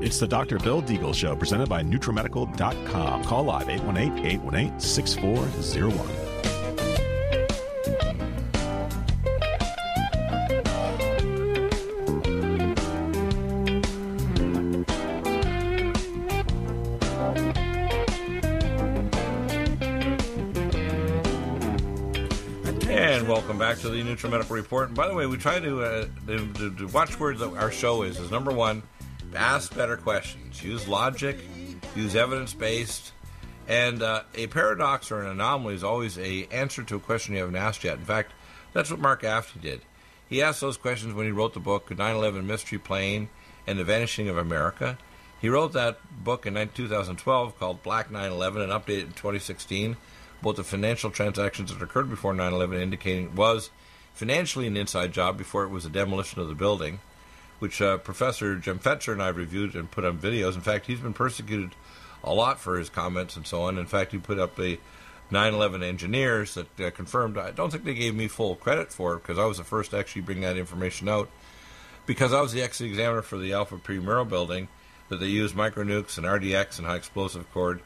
It's the Dr. Bill Deagle Show, presented by NutriMedical.com. Call live 818-818-6401. And welcome back to the NutriMedical Report. And by the way, we try to the watchwords of our show is number one, ask better questions. Use logic, use evidence-based, and a paradox or an anomaly is always an answer to a question you haven't asked yet. In fact, that's what Mark Afty did. He asked those questions when he wrote the book 9/11 Mystery Plane and the Vanishing of America. He wrote that book in 2012 called Black 9/11 and updated in 2016 about the financial transactions that occurred before 9/11, indicating it was financially an inside job before it was a demolition of the building, which Professor Jim Fetzer and I reviewed and put on videos. In fact, he's been persecuted a lot for his comments and so on. In fact, he put up the 9/11 engineers that confirmed. I don't think they gave me full credit for it because I was the first to actually bring that information out, because I was the examiner for the Alpha Primero building, that they used micronukes and RDX and high explosive cord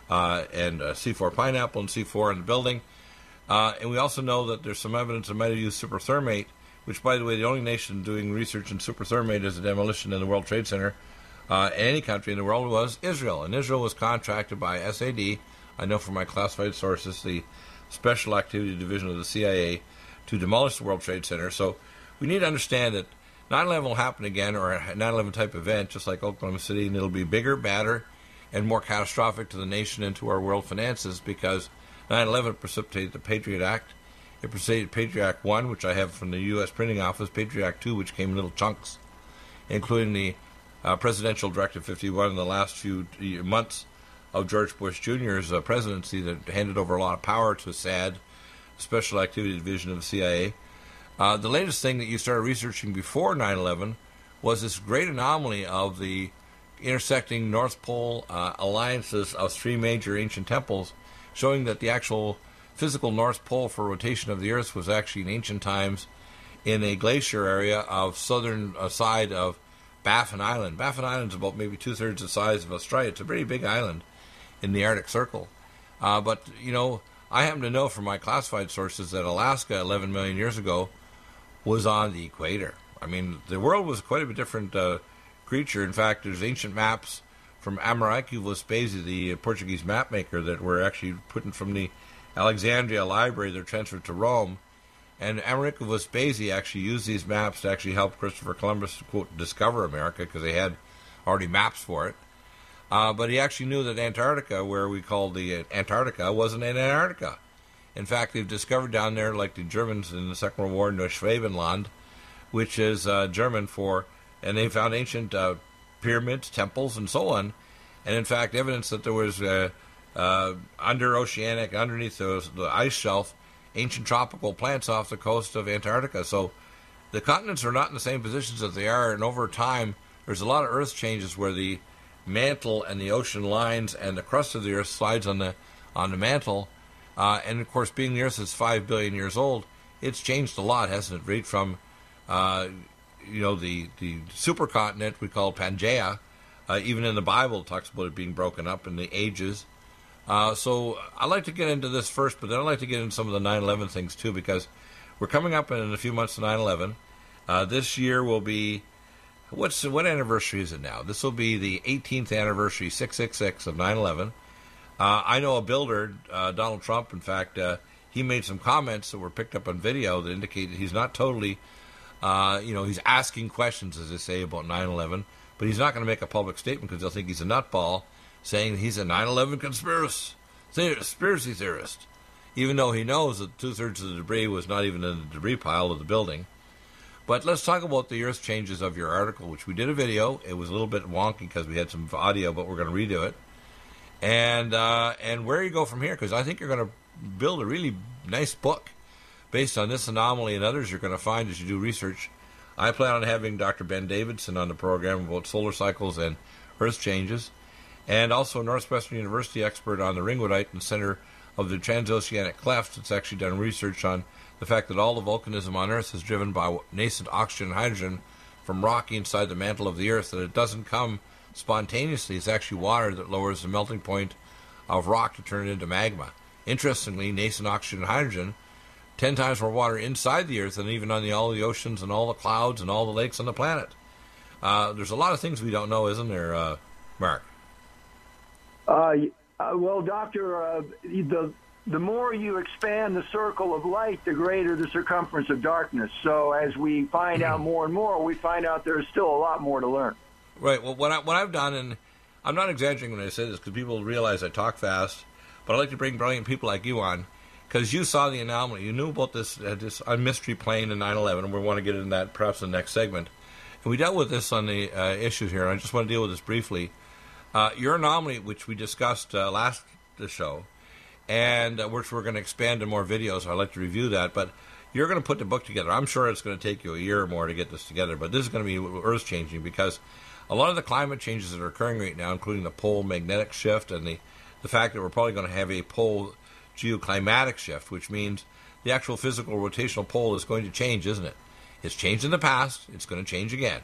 and C4 Pineapple and C4 in the building. And we also know that there's some evidence they might have used superthermate, which, by the way, the only nation doing research in superthermate as a demolition in the World Trade Center, any country in the world, was Israel. And Israel was contracted by SAD, I know from my classified sources, the Special Activity Division of the CIA, to demolish the World Trade Center. So we need to understand that 9/11 will happen again, or a 9/11 type event, just like Oklahoma City, and it'll be bigger, badder, and more catastrophic to the nation and to our world finances, because 9/11 precipitated the Patriot Act. It precipitated Patriot Act 1, which I have from the U.S. Printing Office, Patriot Act 2, which came in little chunks, including the Presidential Directive 51 in the last few months of George Bush Jr.'s presidency that handed over a lot of power to SAD, Special Activity Division of the CIA. The latest thing that you started researching before 9/11 was this great anomaly of the intersecting North Pole alliances of three major ancient temples, showing that the actual physical North Pole for rotation of the Earth was actually in ancient times in a glacier area of southern side of Baffin Island. Baffin Island is about maybe two-thirds the size of Australia. It's a pretty big island in the Arctic Circle. But, you know, I happen to know from my classified sources that Alaska 11 million years ago was on the equator. I mean, the world was quite a bit different creature. In fact, there's ancient maps from Americo Vespucci, the Portuguese map maker, that were actually put in from the Alexandria Library. They're transferred to Rome. And Americo Vespucci actually used these maps to actually help Christopher Columbus, quote, discover America, because they had already maps for it. But he actually knew that Antarctica, where we call the Antarctica, wasn't in Antarctica. In fact, they've discovered down there, like the Germans in the Second World War, Neuschwabenland, which is German for, and they found ancient pyramids, temples, and so on. And in fact, evidence that there was under-oceanic, underneath the ice shelf, ancient tropical plants off the coast of Antarctica. So the continents are not in the same positions that they are, and over time, there's a lot of Earth changes where the mantle and the ocean lines and the crust of the Earth slides on the mantle. And of course, being the Earth is 5 billion years old, it's changed a lot, hasn't it? Right from the supercontinent we call Pangaea. Even in the Bible, it talks about it being broken up in the ages. So I'd like to get into this first, but then I'd like to get into some of the 9/11 things too, because we're coming up in a few months to 9/11. This year will be, what anniversary is it now? This will be the 18th anniversary, 666, of 9/11. I know a builder, Donald Trump, in fact, he made some comments that were picked up on video that indicate that he's not totally, he's asking questions, as they say, about 9/11, but he's not going to make a public statement because they'll think he's a nutball, saying he's a 9/11 conspiracy theorist, even though he knows that two-thirds of the debris was not even in the debris pile of the building. But let's talk about the Earth changes of your article, which we did a video. It was a little bit wonky because we had some audio, but we're going to redo it. And where you go from here, because I think you're going to build a really nice book based on this anomaly and others you're going to find as you do research. I plan on having Dr. Ben Davidson on the program about solar cycles and Earth changes, and also a Northwestern University expert on the ringwoodite and center of the transoceanic cleft that's actually done research on the fact that all the volcanism on Earth is driven by nascent oxygen and hydrogen from rock inside the mantle of the Earth, that it doesn't come spontaneously. It's actually water that lowers the melting point of rock to turn it into magma. Interestingly, nascent oxygen and hydrogen, 10 times more water inside the Earth than even on all the oceans and all the clouds and all the lakes on the planet. There's a lot of things we don't know, isn't there, Mark? Well, Doctor, the more you expand the circle of light, the greater the circumference of darkness. So as we find out more and more, we find out there's still a lot more to learn. Right. Well, what I've done, and I'm not exaggerating when I say this because people realize I talk fast, but I like to bring brilliant people like you on because you saw the anomaly. You knew about this mystery plane in 9/11, and we want to get into that perhaps in the next segment. And we dealt with this on the issues here, and I just want to deal with this briefly. Your anomaly, which we discussed last show, and which we're going to expand in more videos. I'd like to review that, but you're going to put the book together. I'm sure it's going to take you a year or more to get this together, but this is going to be earth-changing because a lot of the climate changes that are occurring right now, including the pole magnetic shift and the fact that we're probably going to have a pole geoclimatic shift, which means the actual physical rotational pole is going to change, isn't it? It's changed in the past. It's going to change again.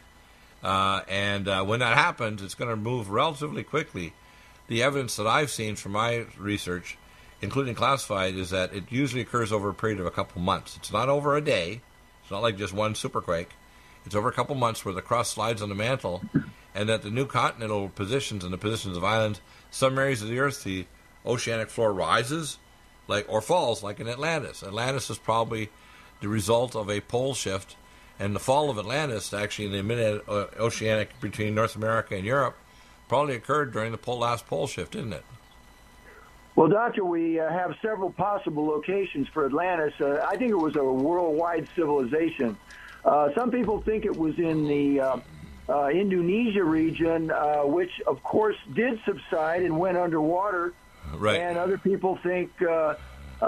And when that happens, it's going to move relatively quickly. The evidence that I've seen from my research, including classified, is that it usually occurs over a period of a couple months. It's not over a day. It's not like just one superquake. It's over a couple months where the crust slides on the mantle, and that the new continental positions and the positions of islands, some areas of the Earth, the oceanic floor rises or falls, like in Atlantis. Atlantis is probably the result of a pole shift, and the fall of Atlantis, actually in the mid-oceanic between North America and Europe, probably occurred during the last pole shift, didn't it? Well, Doctor, we have several possible locations for Atlantis. I think it was a worldwide civilization. Some people think it was in the Indonesia region, which, of course, did subside and went underwater. Right. And other people think that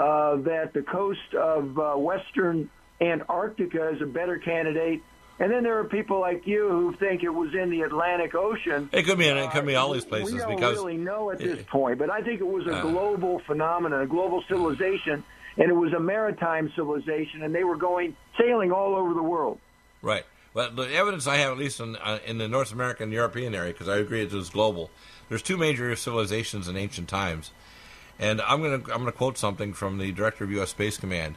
the coast of western Antarctica is a better candidate. And then there are people like you who think it was in the Atlantic Ocean. It could be all these places. We don't because really know at this point, but I think it was a global phenomenon, a global civilization, and it was a maritime civilization, and they were sailing all over the world. Right. Well, the evidence I have, at least in the North American and European area, because I agree it was global, there's two major civilizations in ancient times. And I'm gonna quote something from the director of U.S. Space Command.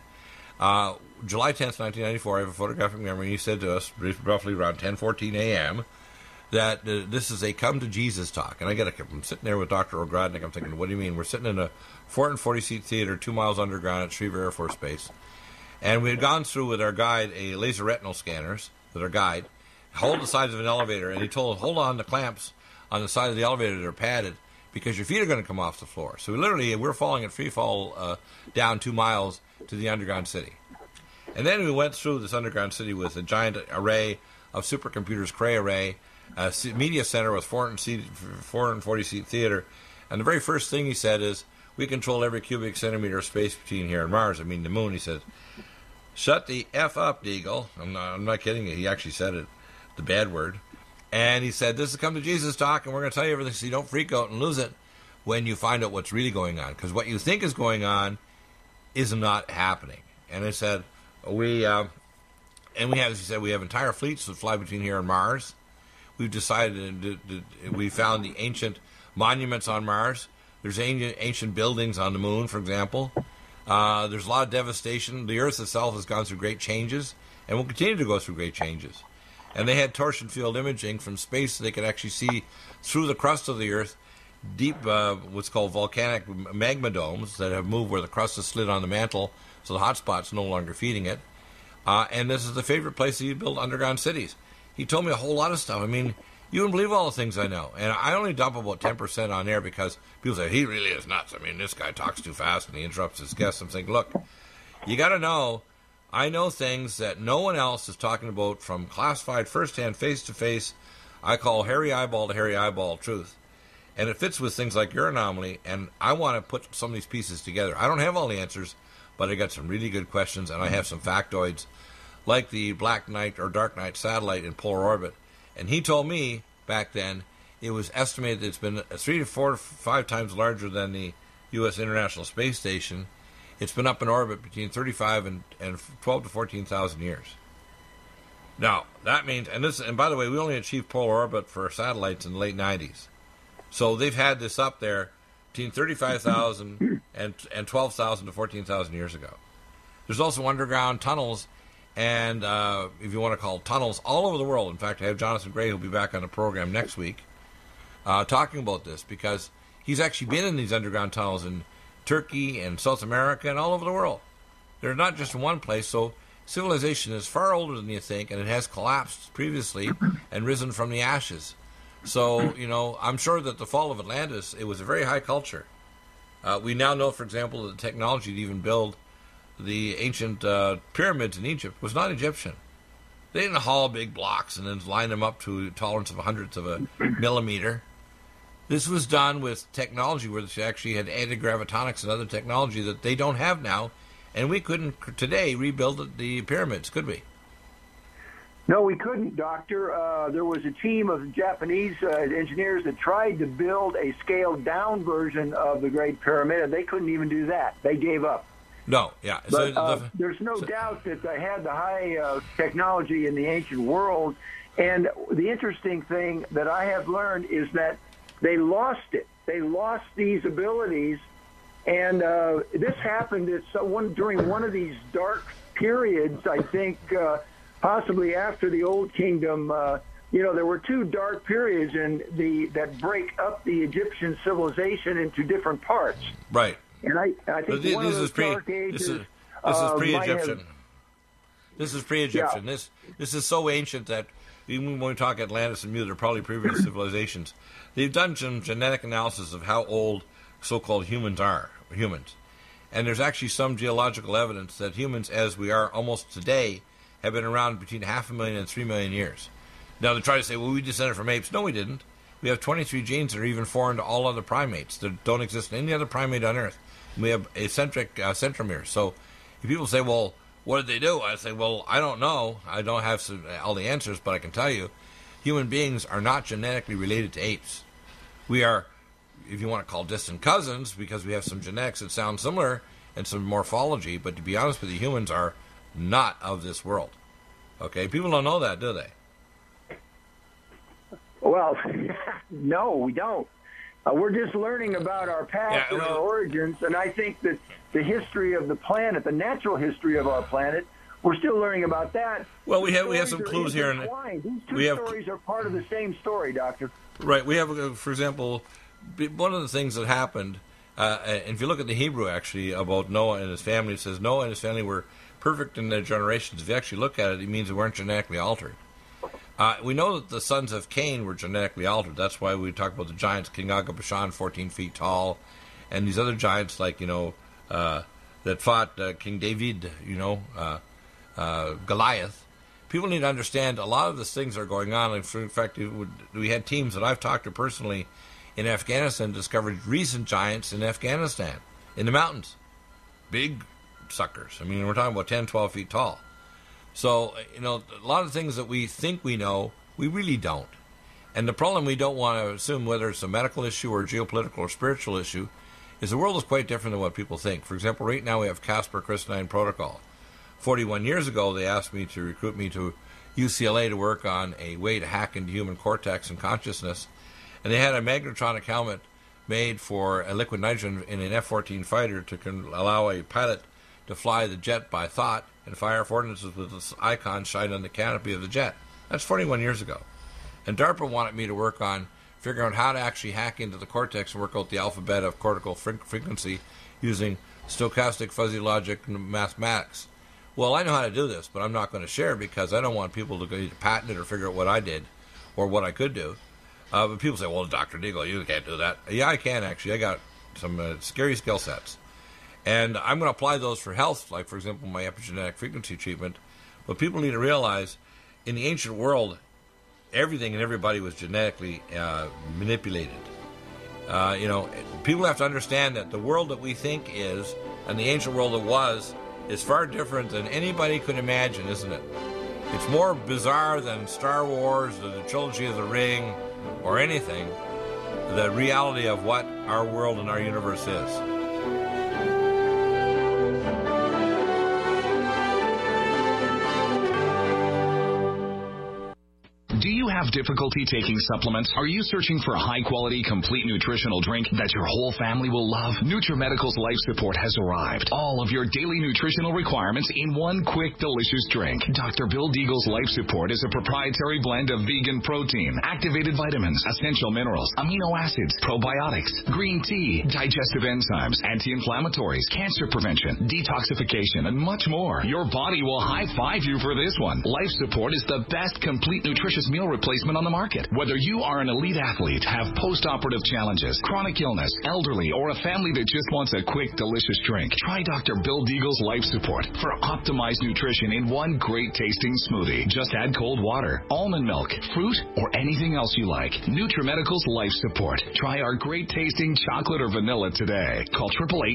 July 10th, 1994, I have a photographic memory. He said to us, roughly around 10:14 a.m., that this is a come-to-Jesus talk. And I'm sitting there with Dr. Ogrodnik. I'm thinking, what do you mean? We're sitting in a 440-seat theater 2 miles underground at Schriever Air Force Base. And we had gone through with our guide a laser retinal scanners with our guide, hold the sides of an elevator, and he told us, hold on the clamps on the side of the elevator that are padded because your feet are going to come off the floor. So we're falling at free fall down 2 miles to the underground city. And then we went through this underground city with a giant array of supercomputers, Cray array, a media center with 440-seat theater. And the very first thing he said is, we control every cubic centimeter of space between here and Mars. I mean, the moon. He said, shut the F up, Deagle. I'm not kidding you. He actually said it, the bad word. And he said, this is Come to Jesus talk, and we're going to tell you everything so you don't freak out and lose it when you find out what's really going on. Because what you think is going on is not happening. And I said, we have, as he said, we have entire fleets that fly between here and Mars. We've decided, we found the ancient monuments on Mars. There's ancient buildings on the moon, for example. There's a lot of devastation. The Earth itself has gone through great changes and will continue to go through great changes. And they had torsion field imaging from space so they could actually see through the crust of the Earth deep, what's called volcanic magma domes that have moved where the crust has slid on the mantle, so the hot spot's no longer feeding it. And this is the favorite place that you build underground cities. He told me a whole lot of stuff. I mean, you wouldn't believe all the things I know. And I only dump about 10% on air because people say, he really is nuts. I mean, this guy talks too fast and he interrupts his guests. I'm thinking, look, you got to know, I know things that no one else is talking about from classified firsthand, face-to-face. I call hairy eyeball to hairy eyeball truth. And it fits with things like your anomaly, and I want to put some of these pieces together. I don't have all the answers, but I got some really good questions, and I have some factoids, like the Black Knight or Dark Knight satellite in polar orbit. And he told me back then it was estimated it's been 3 to 4 to 5 times larger than the U.S. International Space Station. It's been up in orbit between 35 and 12 to 14,000 years. Now, that means, and by the way, we only achieved polar orbit for satellites in the late 90s. So they've had this up there between 35,000 and 12,000 to 14,000 years ago. There's also underground tunnels, and if you want to call tunnels, all over the world. In fact, I have Jonathan Gray, who'll be back on the program next week, talking about this, because he's actually been in these underground tunnels in Turkey and South America and all over the world. They're not just in one place, so civilization is far older than you think, and it has collapsed previously and risen from the ashes. So, I'm sure that the fall of Atlantis, it was a very high culture. We now know, for example, that the technology to even build the ancient pyramids in Egypt was not Egyptian. They didn't haul big blocks and then line them up to a tolerance of hundredths of a millimeter. This was done with technology where they actually had anti-gravitonics and other technology that they don't have now, and we couldn't today rebuild the pyramids, could we? No, we couldn't, Doctor. There was a team of Japanese engineers that tried to build a scaled-down version of the Great Pyramid, and they couldn't even do that. They gave up. No, yeah. But there's no doubt that they had the high technology in the ancient world, and the interesting thing that I have learned is that they lost it. They lost these abilities, and this happened during one of these dark periods, I think, possibly after the Old Kingdom. There were two dark periods that break up the Egyptian civilization into different parts. Right. And I think this one of those dark ages. This is pre-Egyptian. This is pre-Egyptian. Yeah. This is so ancient that even when we talk Atlantis and Mu, they're probably previous civilizations. They've done some genetic analysis of how old so-called humans are. And there's actually some geological evidence that humans, as we are almost today, have been around between 500,000 and 3 million years. Now, they try to say, well, we descended from apes. No, we didn't. We have 23 genes that are even foreign to all other primates that don't exist in any other primate on Earth. We have eccentric centromeres. So if people say, well, what did they do? I say, well, I don't know. I don't have all the answers, but I can tell you, human beings are not genetically related to apes. We are, if you want to call distant cousins, because we have some genetics that sound similar and some morphology, but to be honest with you, humans are not of this world. Okay? People don't know that, do they? Well, no, we don't. We're just learning about our past and our origins, and I think that the history of the planet, the natural history of our planet, we're still learning about that. Well, we have some clues here. These two stories are part of the same story, Doctor. Right. We have, for example, one of the things that happened, and if you look at the Hebrew, actually, about Noah and his family, it says Noah and his family were perfect in their generations. If you actually look at it, it means they weren't genetically altered. We know that the sons of Cain were genetically altered. That's why we talk about the giants, King Og of Bashan, 14 feet tall, and these other giants like, that fought King David, Goliath. People need to understand a lot of these things are going on. In fact, we had teams that I've talked to personally in Afghanistan discovered recent giants in Afghanistan, in the mountains. Big suckers. I mean, we're talking about 10, 12 feet tall. So, a lot of things that we think we know, we really don't. And the problem we don't want to assume, whether it's a medical issue or a geopolitical or spiritual issue, is the world is quite different than what people think. For example, right now we have Casper Crystalline Protocol. 41 years ago, they asked me to recruit me to UCLA to work on a way to hack into human cortex and consciousness. And they had a magnetronic helmet made for a liquid nitrogen in an F-14 fighter to allow a pilot to fly the jet by thought and fire ordnances with this icon shine on the canopy of the jet. That's 41 years ago. And DARPA wanted me to work on figuring out how to actually hack into the cortex and work out the alphabet of cortical frequency using stochastic fuzzy logic and mathematics. Well, I know how to do this, but I'm not going to share because I don't want people to go to patent it or figure out what I did or what I could do. But people say, well, Dr. Deagle, you can't do that. Yeah, I can, actually. I got some scary skill sets. And I'm going to apply those for health, like, for example, my epigenetic frequency treatment. But people need to realize, in the ancient world, everything and everybody was genetically manipulated. People have to understand that the world that we think is, and the ancient world that was, is far different than anybody could imagine, isn't it? It's more bizarre than Star Wars or the Trilogy of the Ring or anything, the reality of what our world and our universe is. Have difficulty taking supplements? Are you searching for a high-quality, complete nutritional drink that your whole family will love? NutriMedical's Life Support has arrived. All of your daily nutritional requirements in one quick, delicious drink. Dr. Bill Deagle's Life Support is a proprietary blend of vegan protein, activated vitamins, essential minerals, amino acids, probiotics, green tea, digestive enzymes, anti-inflammatories, cancer prevention, detoxification, and much more. Your body will high-five you for this one. Life Support is the best complete nutritious meal replacement on the market. Whether you are an elite athlete, have post-operative challenges, chronic illness, elderly, or a family that just wants a quick, delicious drink, try Dr. Bill Deagle's Life Support for optimized nutrition in one great-tasting smoothie. Just add cold water, almond milk, fruit, or anything else you like. NutriMedical's Life Support. Try our great-tasting chocolate or vanilla today. Call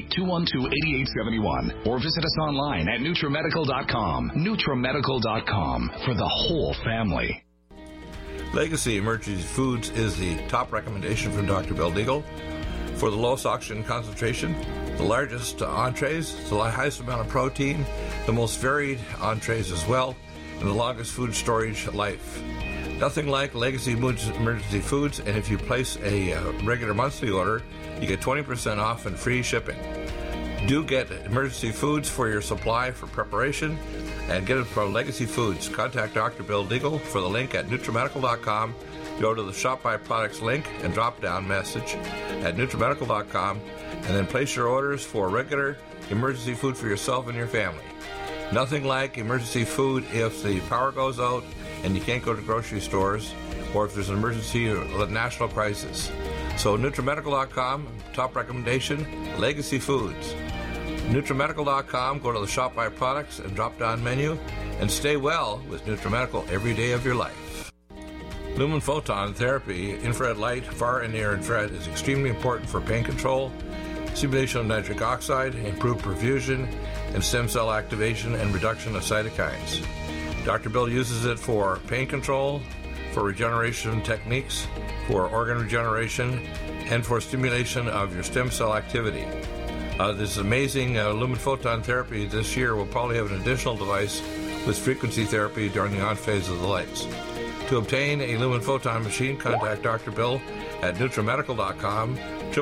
888-212-8871 or visit us online at NutriMedical.com. NutriMedical.com for the whole family. Legacy Emergency Foods is the top recommendation from Dr. Bill Deagle for the lowest oxygen concentration, the largest entrees, the highest amount of protein, the most varied entrees as well, and the longest food storage life. Nothing like Legacy Emergency Foods, and if you place a regular monthly order, you get 20% off and free shipping. Do get Emergency Foods for your supply for preparation, and get it from Legacy Foods. Contact Dr. Bill Deagle for the link at NutriMedical.com. Go to the Shop by Products link and drop down message at NutriMedical.com, and then place your orders for regular emergency food for yourself and your family. Nothing like emergency food if the power goes out and you can't go to grocery stores, or if there's an emergency or a national crisis. So NutriMedical.com, top recommendation, Legacy Foods. NutriMedical.com, go to the Shop by Products and drop down menu, and stay well with NutriMedical every day of your life. Lumen photon therapy, infrared light, far and near infrared, is extremely important for pain control, stimulation of nitric oxide, improved perfusion, and stem cell activation and reduction of cytokines. Dr. Bill uses it for pain control, for regeneration techniques, for organ regeneration, and for stimulation of your stem cell activity. This amazing lumen photon therapy this year will probably have an additional device with frequency therapy during the on phase of the lights. To obtain a lumen photon machine, contact Dr. Bill at NutriMedical.com,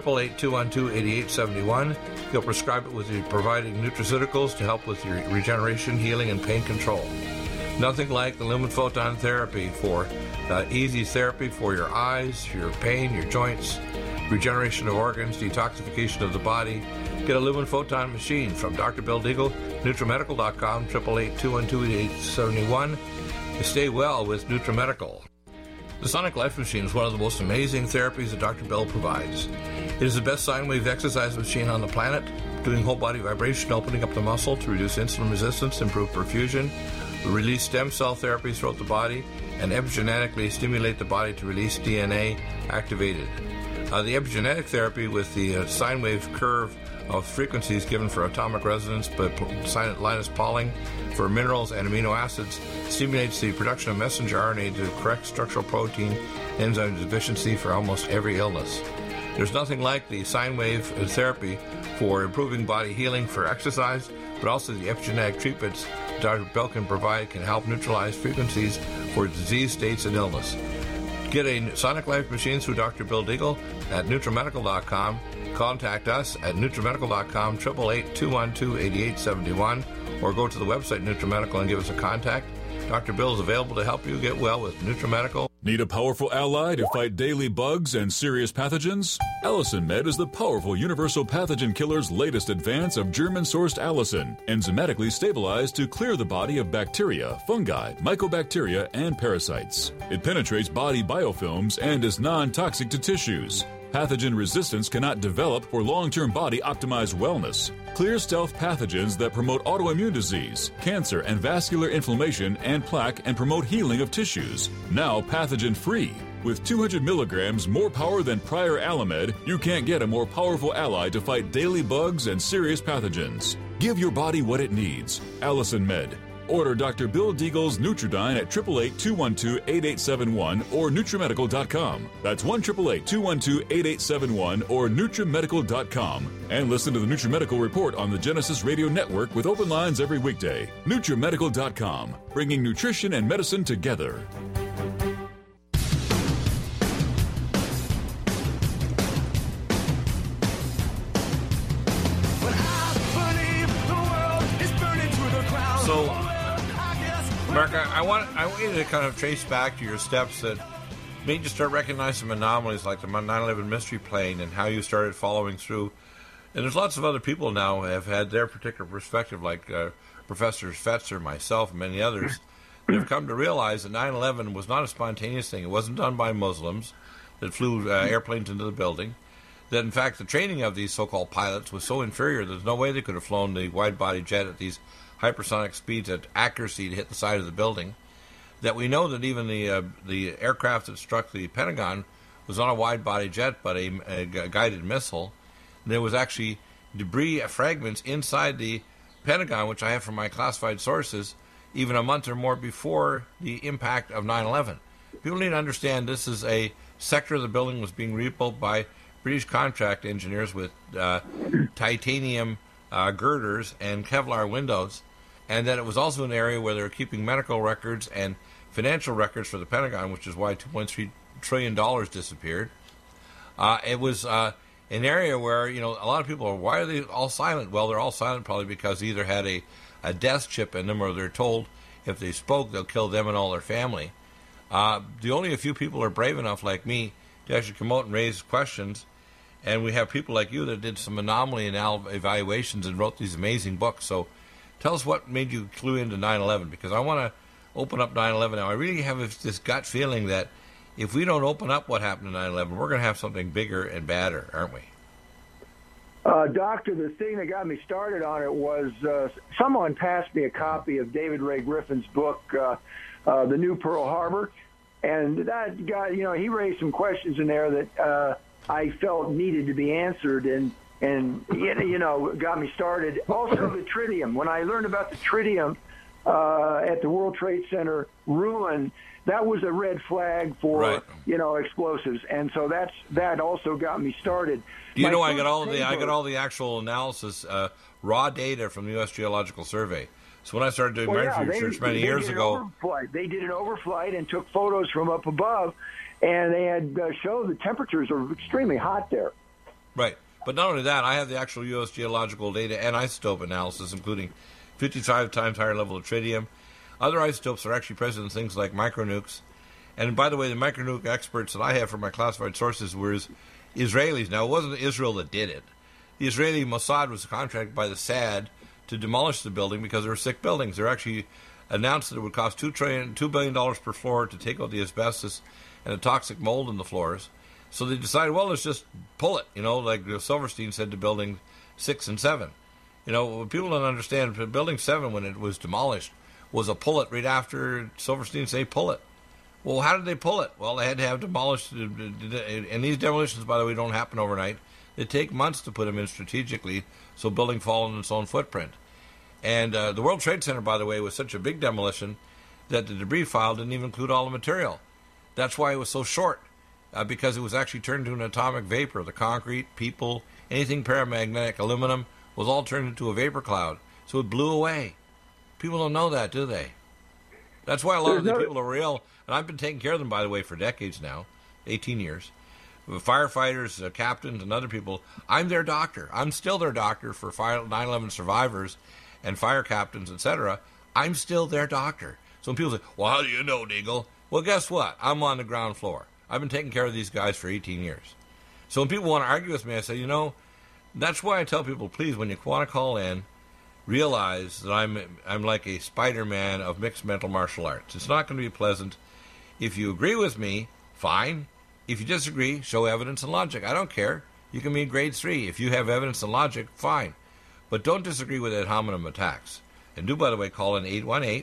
888-212-8871. He'll prescribe it with the providing nutraceuticals to help with your regeneration, healing, and pain control. Nothing like the lumen photon therapy for easy therapy for your eyes, your pain, your joints, regeneration of organs, detoxification of the body. Get a lumen photon machine from Dr. Bill Deagle, NutriMedical.com, 888-212-8871. Stay well with NutriMedical. The Sonic Life Machine is one of the most amazing therapies that Dr. Bill provides. It is the best sine wave exercise machine on the planet, doing whole body vibration, opening up the muscle to reduce insulin resistance, improve perfusion, release stem cell therapies throughout the body, and epigenetically stimulate the body to release DNA activated. The epigenetic therapy with the sine wave curve of frequencies given for atomic resonance, but Linus Pauling for minerals and amino acids stimulates the production of messenger RNA to correct structural protein enzyme deficiency for almost every illness. There's nothing like the sine wave therapy for improving body healing for exercise, but also the epigenetic treatments Dr. Bill can provide can help neutralize frequencies for disease states and illness. Get a Sonic Life machine through Dr. Bill Deagle at NutriMedical.com. Contact us at NutriMedical.com, 888-212-8871, or go to the website NutriMedical and give us a contact. Dr. Bill is available to help you get well with NutriMedical. Need a powerful ally to fight daily bugs and serious pathogens? Allicin Med is the powerful universal pathogen killer's latest advance of German-sourced allicin, enzymatically stabilized to clear the body of bacteria, fungi, mycobacteria, and parasites. It penetrates body biofilms and is non-toxic to tissues. Pathogen resistance cannot develop for long-term body-optimized wellness. Clear stealth pathogens that promote autoimmune disease, cancer, and vascular inflammation and plaque and promote healing of tissues. Now pathogen-free. With 200 milligrams more power than prior Alamed, you can't get a more powerful ally to fight daily bugs and serious pathogens. Give your body what it needs. Allicin Med. Order Dr. Bill Deagle's Nutridyne at 888-212-8871 or NutriMedical.com. That's 1-888-212-8871 or NutriMedical.com. And listen to the NutriMedical Report on the Genesis Radio Network with open lines every weekday. NutriMedical.com, bringing nutrition and medicine together. Mark, I want you to kind of trace back to your steps that made you start recognizing some anomalies like the 9/11 mystery plane and how you started following through. And there's lots of other people now who have had their particular perspective, like Professors Fetzer, myself, and many others, that have come to realize that 9/11 was not a spontaneous thing. It wasn't done by Muslims that flew airplanes into the building. That, in fact, the training of these so-called pilots was so inferior that there's no way they could have flown the wide-body jet at these hypersonic speeds at accuracy to hit the side of the building. That we know that even the aircraft that struck the Pentagon was not a wide-body jet, but a guided missile. There was actually debris fragments inside the Pentagon, which I have from my classified sources, even a month or more before the impact of 9/11. People need to understand this is a sector of the building was being rebuilt by British contract engineers with titanium girders and Kevlar windows, and that it was also an area where they were keeping medical records and financial records for the Pentagon, which is why $2.3 trillion disappeared. It was an area where, a lot of people are, why are they all silent? Well, they're all silent probably because they either had a death chip in them or they're told if they spoke, they'll kill them and all their family. The only a few people are brave enough, like me, to actually come out and raise questions. And we have people like you that did some anomaly evaluations and wrote these amazing books. So tell us what made you clue into 9/11, because I want to open up 9/11 now. I really have this gut feeling that if we don't open up what happened in 9/11, we're going to have something bigger and badder, aren't we? Doctor, the thing that got me started on it was someone passed me a copy of David Ray Griffin's book, The New Pearl Harbor. And that guy, he raised some questions in there that I felt needed to be answered, and got me started. Also, the tritium. When I learned about the tritium at the World Trade Center ruin, that was a red flag for explosives, and so that also got me started. Do you know I got all the actual analysis, raw data from the U.S. Geological Survey. So when I started doing research many years ago, they did an overflight and took photos from up above, and they had showed the temperatures are extremely hot there. Right. But not only that, I have the actual U.S. geological data and isotope analysis, including 55 times higher level of tritium. Other isotopes are actually present in things like micronukes. And by the way, the micronuke experts that I have from my classified sources were Israelis. Now, it wasn't Israel that did it. The Israeli Mossad was contracted by the SAD to demolish the building because there were sick buildings. They actually announced that it would cost $2 billion per floor to take out the asbestos and the toxic mold in the floors. So they decided, well, let's just pull it, like Silverstein said to Building 6 and 7. People don't understand, Building 7, when it was demolished, was a pull it right after Silverstein said, pull it. Well, how did they pull it? Well, they had to have demolished, and these demolitions, by the way, don't happen overnight. They take months to put them in strategically so building falls on its own footprint. And the World Trade Center, by the way, was such a big demolition that the debris file didn't even include all the material. That's why it was so short, because it was actually turned into an atomic vapor. The concrete, people, anything paramagnetic, aluminum, was all turned into a vapor cloud. So it blew away. People don't know that, do they? That's why a lot of the people are real, and I've been taking care of them, by the way, for decades now, 18 years. Firefighters, captains, and other people, I'm their doctor. I'm still their doctor for 9/11 survivors and fire captains, etc. I'm still their doctor. So when people say, well, how do you know, Deagle? Well, guess what? I'm on the ground floor. I've been taking care of these guys for 18 years. So when people want to argue with me, I say, that's why I tell people, please, when you want to call in, realize that I'm like a Spider-Man of mixed mental martial arts. It's not going to be pleasant. If you agree with me, fine. If you disagree, show evidence and logic. I don't care. You can be grade 3. If you have evidence and logic, fine. But don't disagree with ad hominem attacks. And do, by the way, call in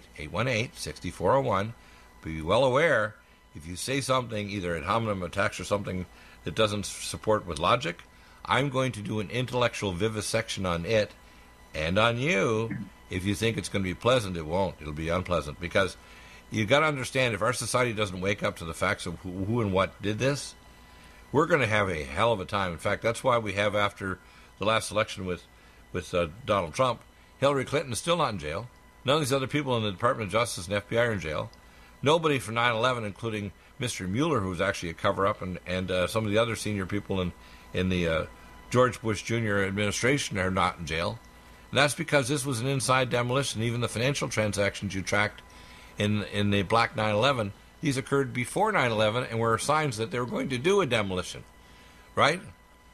818-818-6401. Be well aware, if you say something, either ad hominem attacks or something that doesn't support with logic, I'm going to do an intellectual vivisection on it and on you. If you think it's going to be pleasant, it won't. It'll be unpleasant, because you got to understand, if our society doesn't wake up to the facts of who and what did this, we're going to have a hell of a time. In fact, that's why we have, after the last election with Donald Trump, Hillary Clinton is still not in jail. None of these other people in the Department of Justice and FBI are in jail. Nobody for 9/11, including Mr. Mueller, who was actually a cover-up, and some of the other senior people in the George Bush Jr. administration, are not in jail. And that's because this was an inside demolition. Even the financial transactions you tracked in the Black 9/11, these occurred before 9/11 and were signs that they were going to do a demolition, right?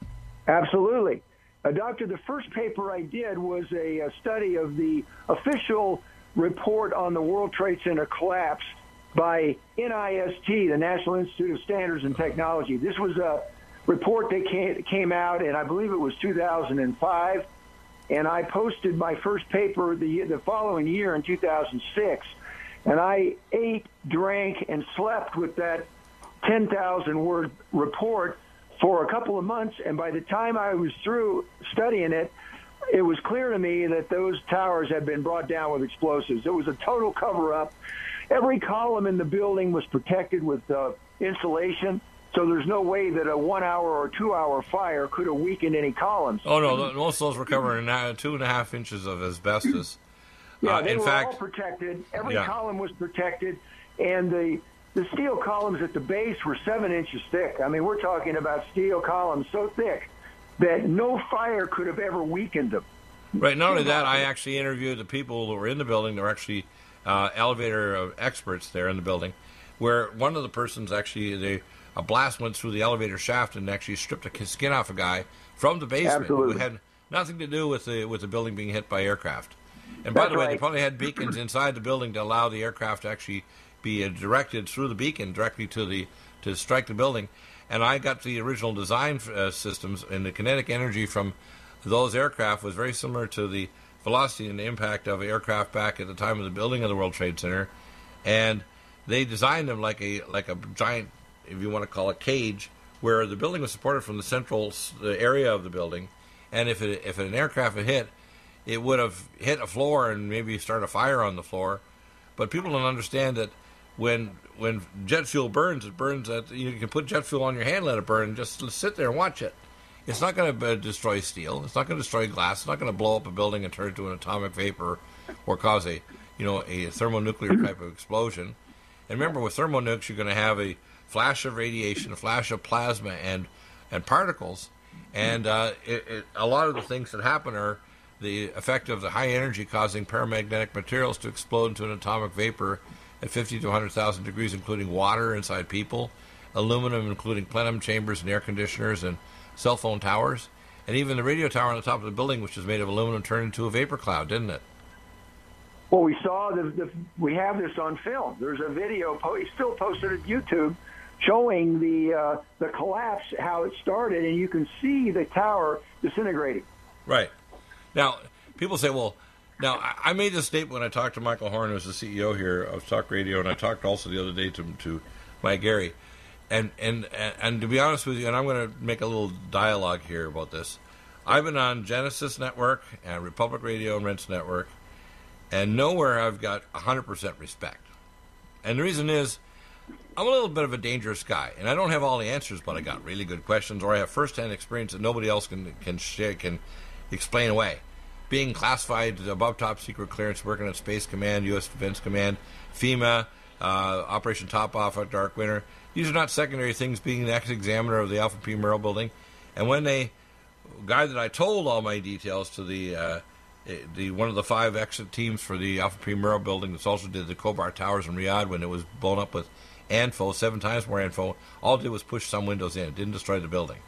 Absolutely. Doctor, the first paper I did was a study of the official report on the World Trade Center collapse by NIST, the National Institute of Standards and Technology. This was a report that came out, and I believe it was 2005, and I posted my first paper the following year in 2006, and I ate, drank, and slept with that 10,000-word report for a couple of months, and by the time I was through studying it, it was clear to me that those towers had been brought down with explosives. It was a total cover-up. Every column in the building was protected with insulation, so there's no way that a 1 hour or 2 hour fire could have weakened any columns. Oh, no, most of those were covered in 2.5 inches of asbestos. Yeah, they in were fact, all protected. Every column was protected, and the steel columns at the base were 7 inches thick. I mean, we're talking about steel columns so thick that no fire could have ever weakened them. Right. Not only that, I actually interviewed the people who were in the building. They were actually elevator experts there in the building, where one of the persons actually, a blast went through the elevator shaft and actually stripped the skin off a guy from the basement. Absolutely. Who had nothing to do with the building being hit by aircraft. And by the way, they probably had beacons inside the building to allow the aircraft to actually be directed through the beacon directly to strike the building. And I got the original design systems, and the kinetic energy from those aircraft was very similar to the velocity and the impact of aircraft back at the time of the building of the World Trade Center. And they designed them like a giant, if you want to call it, cage, where the building was supported from the central area of the building. And if an aircraft had hit, it would have hit a floor and maybe start a fire on the floor. But people don't understand that when jet fuel burns, it burns at, you can put jet fuel on your hand, let it burn, and just sit there and watch it. It's not going to destroy steel. It's not going to destroy glass. It's not going to blow up a building and turn it into an atomic vapor or cause a thermonuclear type of explosion. And remember, with thermonukes, you're going to have a flash of radiation, a flash of plasma and particles. And a lot of the things that happen are the effect of the high energy causing paramagnetic materials to explode into an atomic vapor at 50 to 100,000 degrees, including water inside people, aluminum, including plenum chambers and air conditioners and cell phone towers, and even the radio tower on the top of the building, which is made of aluminum, turned into a vapor cloud, didn't it? Well, we saw we have this on film. There's a video still posted at YouTube showing the collapse, how it started, and you can see the tower disintegrating. Right. Now, people say, well, now I made this statement when I talked to Michael Horn, who's the CEO here of Talk Radio, and I talked also the other day to Mike Gary. And to be honest with you, and I'm going to make a little dialogue here about this, I've been on Genesis Network and Republic Radio and Rents Network, and nowhere I've got 100% respect. And the reason is, I'm a little bit of a dangerous guy, and I don't have all the answers, but I got really good questions, or I have first-hand experience that nobody else can explain away. Being classified above top secret clearance, working at Space Command, U.S. Defense Command, FEMA, Operation Top Off at Dark Winter. These are not secondary things, being the ex-examiner of the Alpha P. Murrow building. And when guy that I told all my details to the one of the 5 exit teams for the Alpha P. Murrow building that's also did the Khobar Towers in Riyadh when it was blown up with ANFO, 7 times more ANFO, all it did was push some windows in. It didn't destroy the building.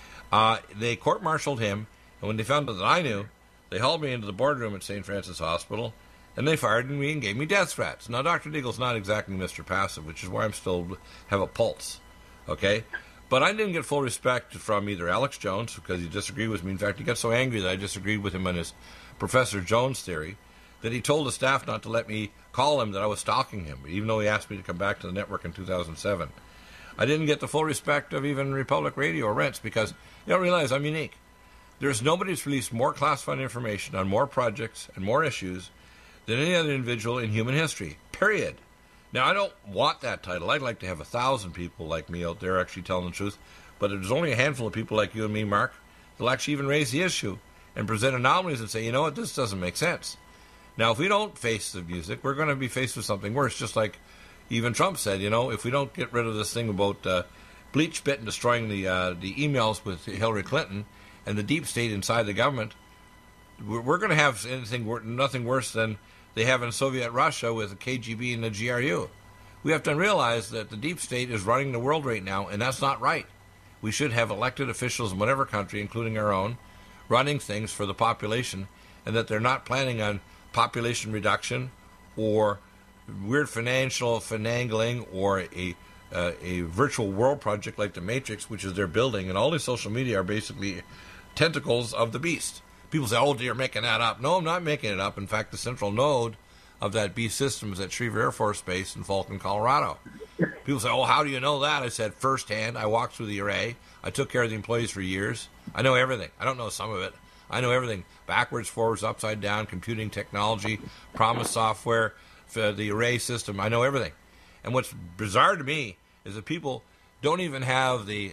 They court-martialed him, and when they found out that I knew, they hauled me into the boardroom at St. Francis Hospital, and they fired me and gave me death threats. Now, Dr. Deagle's not exactly Mr. Passive, which is why I'm still have a pulse, okay? But I didn't get full respect from either Alex Jones, because he disagreed with me. In fact, he got so angry that I disagreed with him on his Professor Jones theory that he told the staff not to let me call him that I was stalking him, even though he asked me to come back to the network in 2007. I didn't get the full respect of even Republic Radio or Rents, because you don't realize I'm unique. There's nobody who's released more classified information on more projects and more issues than any other individual in human history, period. Now, I don't want that title. I'd like to have 1,000 people like me out there actually telling the truth, but there's only a handful of people like you and me, Mark, that'll actually even raise the issue and present anomalies and say, you know what, this doesn't make sense. Now, if we don't face the music, we're going to be faced with something worse, just like even Trump said, if we don't get rid of this thing about bleach spit and destroying the emails with Hillary Clinton and the deep state inside the government, we're going to have nothing worse than they have in Soviet Russia with the KGB and the GRU. We have to realize that the deep state is running the world right now, and that's not right. We should have elected officials in whatever country, including our own, running things for the population, and that they're not planning on population reduction or weird financial finagling or a virtual world project like the Matrix, which is they're building, and all these social media are basically tentacles of the beast. People say, oh, you're making that up. No, I'm not making it up. In fact, the central node of that beast system is at Schriever Air Force Base in Fulton, Colorado. People say, oh, how do you know that? I said, firsthand. I walked through the array. I took care of the employees for years. I know everything. I don't know some of it. I know everything. Backwards, forwards, upside down, computing technology, Promise software, the array system. I know everything. And what's bizarre to me is that people don't even have the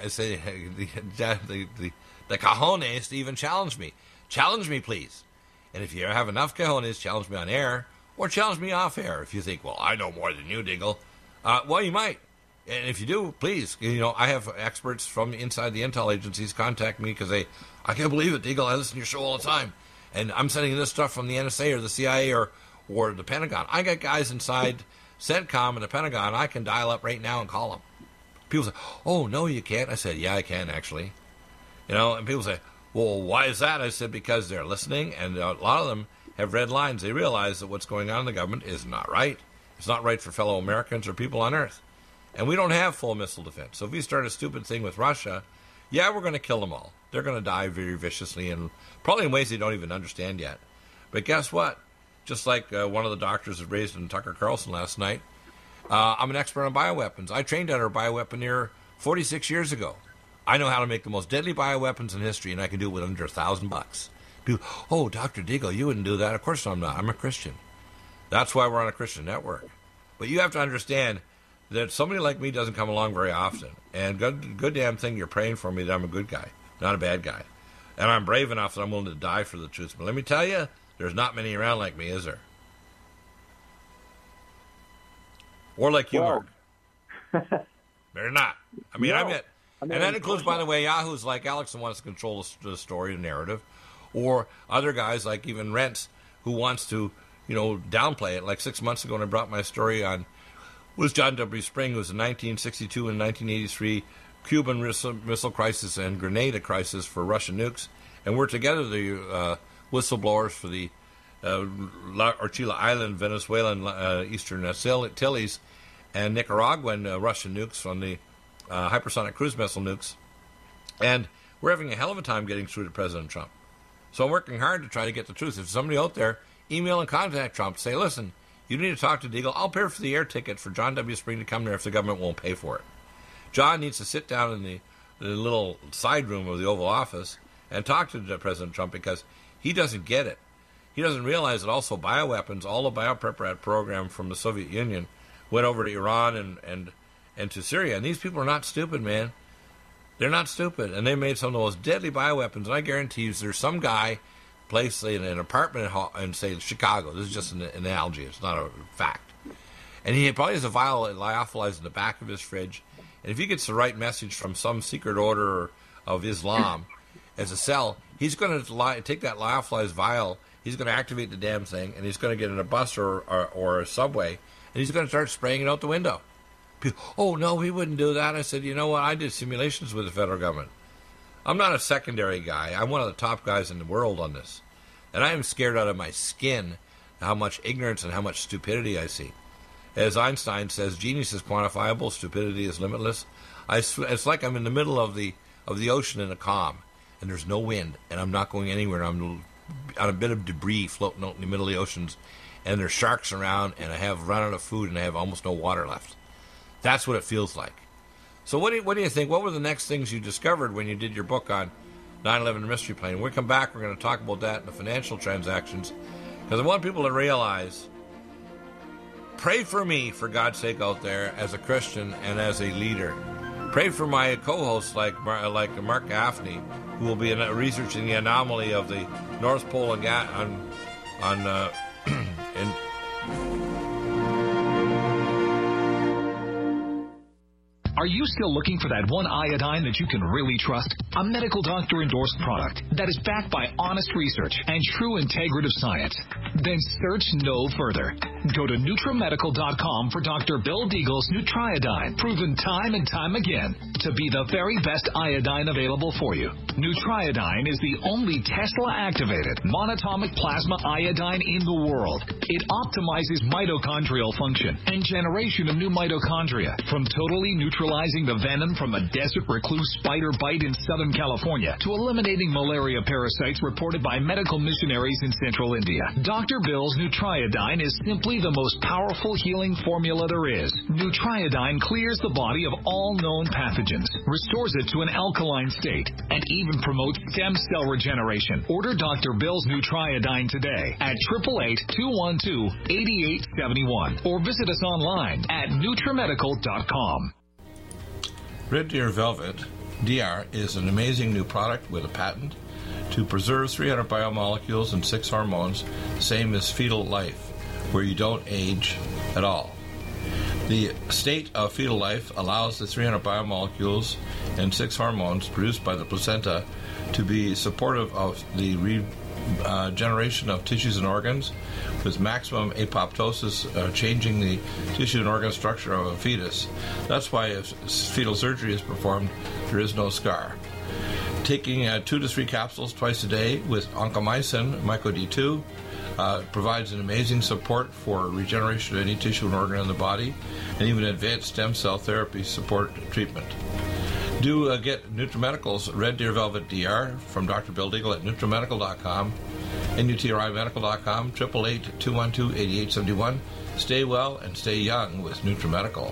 cojones to even challenge me. Challenge me, please. And if you have enough cojones, challenge me on air or challenge me off air. If you think, well, I know more than you, Diggle. Well, you might. And if you do, please. I have experts from inside the intel agencies contact me because I can't believe it, Diggle. I listen to your show all the time. And I'm sending this stuff from the NSA or the CIA or the Pentagon. I got guys inside CENTCOM and the Pentagon. I can dial up right now and call them. People say, oh, no, you can't. I said, yeah, I can, actually. And people say, well, why is that? I said, because they're listening, and a lot of them have red lines. They realize that what's going on in the government is not right. It's not right for fellow Americans or people on Earth. And we don't have full missile defense. So if we start a stupid thing with Russia, yeah, we're going to kill them all. They're going to die very viciously and probably in ways they don't even understand yet. But guess what? Just like one of the doctors that raised in Tucker Carlson last night, I'm an expert on bioweapons. I trained under a bioweaponeer 46 years ago. I know how to make the most deadly bioweapons in history, and I can do it with under $1,000. People, oh, Dr. Deagle, you wouldn't do that. Of course I'm not. I'm a Christian. That's why we're on a Christian network. But you have to understand that somebody like me doesn't come along very often. And good damn thing you're praying for me that I'm a good guy, not a bad guy. And I'm brave enough that I'm willing to die for the truth. But let me tell you, there's not many around like me, is there? Or like you, Mark. They're not. I mean, no. And that includes, by the way, yahoos like Alex who wants to control the story, the narrative, or other guys like even Rents who wants to, downplay it. Like 6 months ago when I brought my story on, was John W. Spring, who was in 1962 and 1983 Cuban missile crisis and Grenada crisis for Russian nukes, and we're together the whistleblowers for the La Orchila Island, Venezuelan Eastern Antilles, and Nicaraguan Russian nukes on the hypersonic cruise missile nukes. And we're having a hell of a time getting through to President Trump. So I'm working hard to try to get the truth. If somebody out there, email and contact Trump, say, listen, you need to talk to Deagle. I'll pay for the air ticket for John W. Spring to come there if the government won't pay for it. John needs to sit down in the little side room of the Oval Office and talk to President Trump because he doesn't get it. He doesn't realize that also bioweapons, all the biopreparat program from the Soviet Union went over to Iran and to Syria. And these people are not stupid, man. They're not stupid. And they made some of the most deadly bioweapons. And I guarantee you there's some guy placed in an apartment in, say, Chicago. This is just an analogy. It's not a fact. And he probably has a vial lyophilized in the back of his fridge. And if he gets the right message from some secret order of Islam as a cell, he's going to take that lyophilized vial, he's going to activate the damn thing, and he's going to get in a bus or a subway, and he's going to start spraying it out the window. People, oh, no, we wouldn't do that. I said, you know what? I did simulations with the federal government. I'm not a secondary guy. I'm one of the top guys in the world on this. And I am scared out of my skin how much ignorance and how much stupidity I see. As Einstein says, genius is quantifiable, stupidity is limitless. It's like I'm in the middle of the ocean in a calm, and there's no wind, and I'm not going anywhere. I'm on a bit of debris floating out in the middle of the oceans, and there's sharks around, and I have run out of food, and I have almost no water left. That's what it feels like. So what do you think? What were the next things you discovered when you did your book on 9/11 Mystery Plane? When we come back, we're going to talk about that and the financial transactions, because I want people to realize, pray for me, for God's sake, out there, as a Christian and as a leader. Pray for my co-hosts like Mark Gaffney, who will be researching the anomaly of the North Pole Are you still looking for that one iodine that you can really trust? A medical doctor-endorsed product that is backed by honest research and true integrative science? Then search no further. Go to NutriMedical.com for Dr. Bill Deagle's Nutriodine, proven time and time again to be the very best iodine available for you. Nutriodine is the only Tesla-activated monatomic plasma iodine in the world. It optimizes mitochondrial function and generation of new mitochondria, from totally neutralizing the venom from a desert recluse spider bite in Southern California to eliminating malaria parasites reported by medical missionaries in Central India. Dr. Bill's Nutriodine is simply the most powerful healing formula there is. Nutriodine clears the body of all known pathogens, restores it to an alkaline state, and even promotes stem cell regeneration. Order Dr. Bill's Nutriodine today at 888-212-8871 or visit us online at NutriMedical.com. Red Deer Velvet DR is an amazing new product with a patent to preserve 300 biomolecules and 6 hormones, same as fetal life, where you don't age at all. The state of fetal life allows the 300 biomolecules and 6 hormones produced by the placenta to be supportive of the regeneration of tissues and organs, with maximum apoptosis, changing the tissue and organ structure of a fetus. That's why if fetal surgery is performed, there is no scar. Taking 2 to 3 capsules twice a day with oncomycin, MycoD2, provides an amazing support for regeneration of any tissue and organ in the body, and even advanced stem cell therapy support treatment. Do get NutriMedical's Red Deer Velvet DR from Dr. Bill Deagle at NutriMedical.com, NutriMedical.com, 888-212-8871. Stay well and stay young with NutriMedical.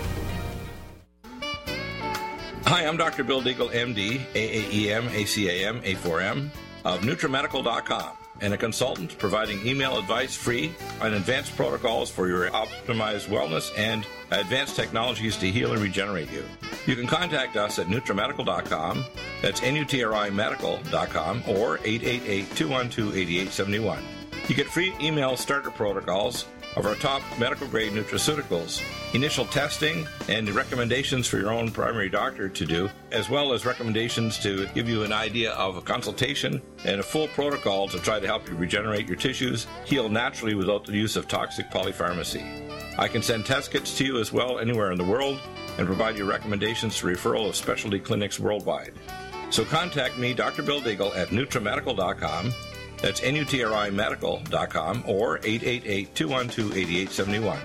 Hi, I'm Dr. Bill Deagle, MD, AAEM, ACAM, A4M, of NutriMedical.com, and a consultant providing email advice free on advanced protocols for your optimized wellness and advanced technologies to heal and regenerate you. You can contact us at NutriMedical.com, that's NutriMedical.com, or 888-212-8871. You get free email starter protocols of our top medical-grade nutraceuticals, initial testing, and recommendations for your own primary doctor to do, as well as recommendations to give you an idea of a consultation and a full protocol to try to help you regenerate your tissues, heal naturally without the use of toxic polypharmacy. I can send test kits to you as well anywhere in the world and provide you recommendations to referral of specialty clinics worldwide. So contact me, Dr. Bill Deagle, at NutriMedical.com. That's NutriMedical.com, or 888-212-8871.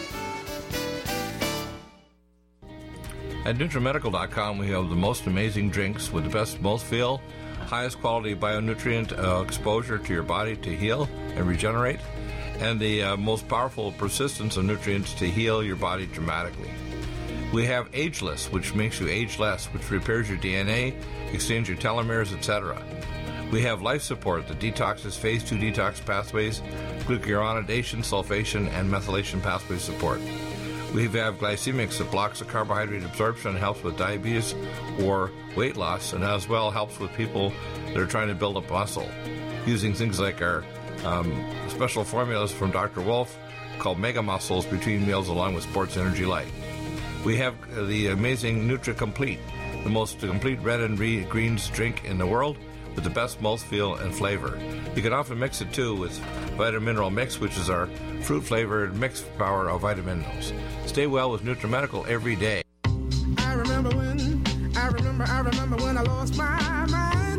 At NutriMedical.com, we have the most amazing drinks with the best mouthfeel, highest quality bionutrient exposure to your body to heal and regenerate, and the most powerful persistence of nutrients to heal your body dramatically. We have Ageless, which makes you age less, which repairs your DNA, extends your telomeres, etc. We have Life Support that detoxes phase 2 detox pathways, glucuronidation, sulfation, and methylation pathway support. We have Glycemics that blocks the carbohydrate absorption and helps with diabetes or weight loss, and as well helps with people that are trying to build up muscle, using things like our special formulas from Dr. Wolf called Mega Muscles between meals, along with Sports Energy Light. We have the amazing NutriComplete, the most complete red and greens drink in the world, with the best mouthfeel and flavor. You can often mix it too with Vitamin Mineral Mix, which is our fruit-flavored mixed power of vitamin minerals. Stay well with NutriMedical every day. I remember when I lost my mind.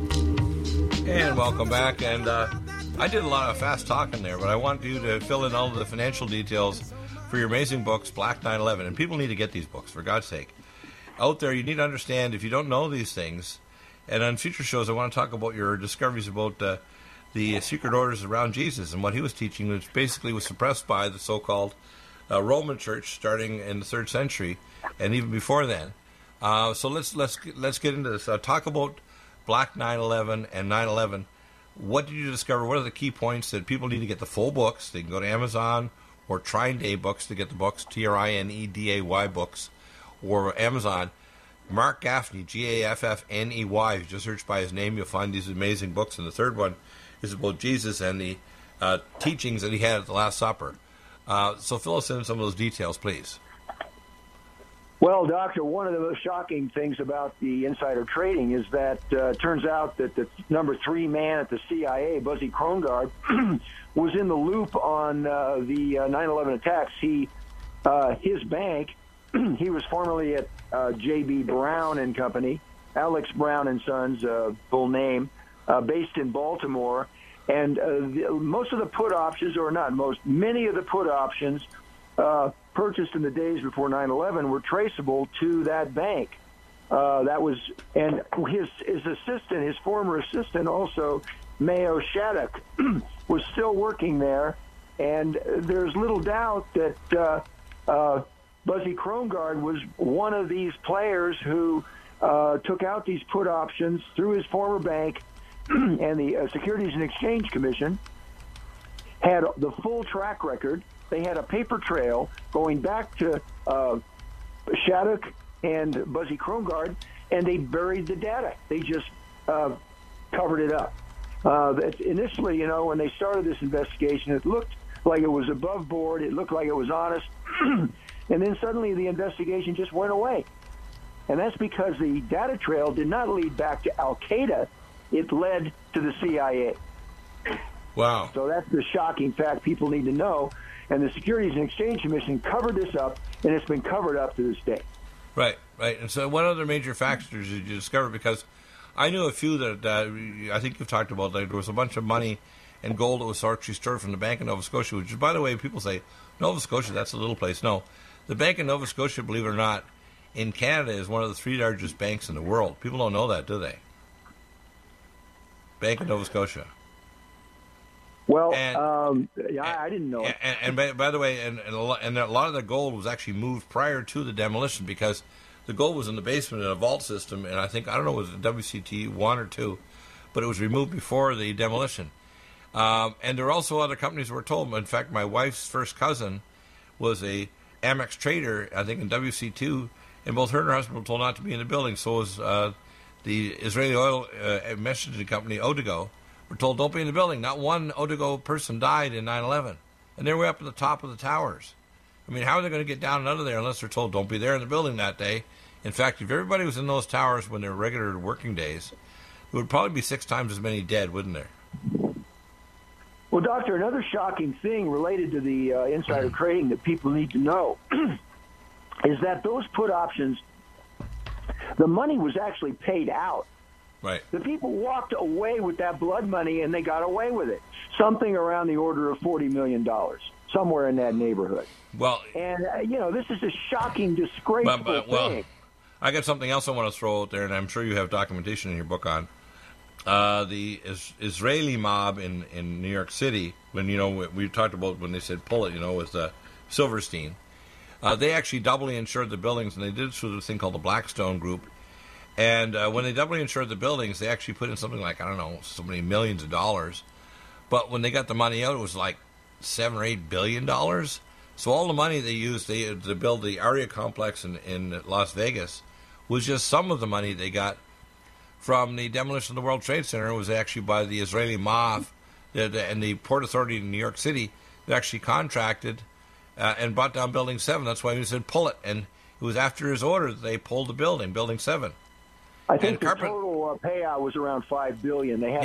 And welcome back. And I did a lot of fast talking there, but I want you to fill in all of the financial details for your amazing books, Black 9/11. And people need to get these books, for God's sake. Out there, you need to understand, if you don't know these things, and on future shows, I want to talk about your discoveries about the secret orders around Jesus and what he was teaching, which basically was suppressed by the so-called Roman Church starting in the 3rd century and even before then. So let's get into this. Talk about Black 9/11 and 9/11. What did you discover? What are the key points that people need to get the full books? They can go to Amazon or Trineday Books to get the books, TRINEDAY books, or Amazon. Mark Gaffney, Gaffney. If you just search by his name, you'll find these amazing books. And the third one is about Jesus and the teachings that he had at the Last Supper. So fill us in some of those details, please. Well, Doctor, one of the most shocking things about the insider trading is that it turns out that the number 3 man at the CIA, Buzzy Krongard, was in the loop on the 9/11 attacks. His bank, he was formerly at J.B. Brown and Company, Alex Brown and Sons, full name, based in Baltimore. And most of the put options, or not most, many of the put options purchased in the days before 9/11 were traceable to that bank. And his assistant, his former assistant, also Mayo Shattuck, was still working there. And there's little doubt that Buzzy Krongard was one of these players who took out these put options through his former bank, and the Securities and Exchange Commission had the full track record. They had a paper trail going back to Shattuck and Buzzy Krongard, and they buried the data. They just covered it up. Initially, when they started this investigation, it looked like it was above board. It looked like it was honest. And then suddenly the investigation just went away. And that's because the data trail did not lead back to Al-Qaeda. It led to the CIA. Wow. So that's the shocking fact people need to know. And the Securities and Exchange Commission covered this up, and it's been covered up to this day. Right. And so what other major factors did you discover? Because I knew a few that I think you've talked about. Like there was a bunch of money and gold that was actually stored from the Bank of Nova Scotia, which is, by the way, people say, Nova Scotia, that's a little place. No. The Bank of Nova Scotia, believe it or not, in Canada is one of the 3 largest banks in the world. People don't know that, do they? Bank of Nova Scotia. Well, I didn't know it. And by the way, and a lot of the gold was actually moved prior to the demolition because the gold was in the basement in a vault system, and I don't know, was it WCT 1 or 2, but it was removed before the demolition. And there were also other companies that were told. In fact, my wife's first cousin was a Amex trader, I think, in WC2, and both her and her husband were told not to be in the building. So was the Israeli oil messaging company, Odigo, were told don't be in the building. Not one Odigo person died in 9/11. And they were up at the top of the towers. I mean, how are they going to get down and out of there unless they're told don't be there in the building that day? In fact, if everybody was in those towers when they were regular working days, there would probably be 6 times as many dead, wouldn't there? Well, Doctor, another shocking thing related to the insider trading that people need to know is that those put options, the money was actually paid out. Right. The people walked away with that blood money, and they got away with it. Something around the order of $40 million, somewhere in that neighborhood. Well, and, this is a shocking, disgraceful thing. I got something else I want to throw out there, and I'm sure you have documentation in your book on. The Israeli mob in New York City, when, we talked about when they said pull it, with Silverstein. They actually doubly insured the buildings, and they did it through this thing called the Blackstone Group. And when they doubly insured the buildings, they actually put in something like, so many millions of dollars. But when they got the money out, it was like $7 or $8 billion. So all the money they used to build the Aria complex in Las Vegas was just some of the money they got from the demolition of the World Trade Center. It was actually by the Israeli mob and the Port Authority in New York City that actually contracted and brought down Building 7. That's why he said pull it. And it was after his order that they pulled the Building 7. I think the total payout was around $5 billion. They had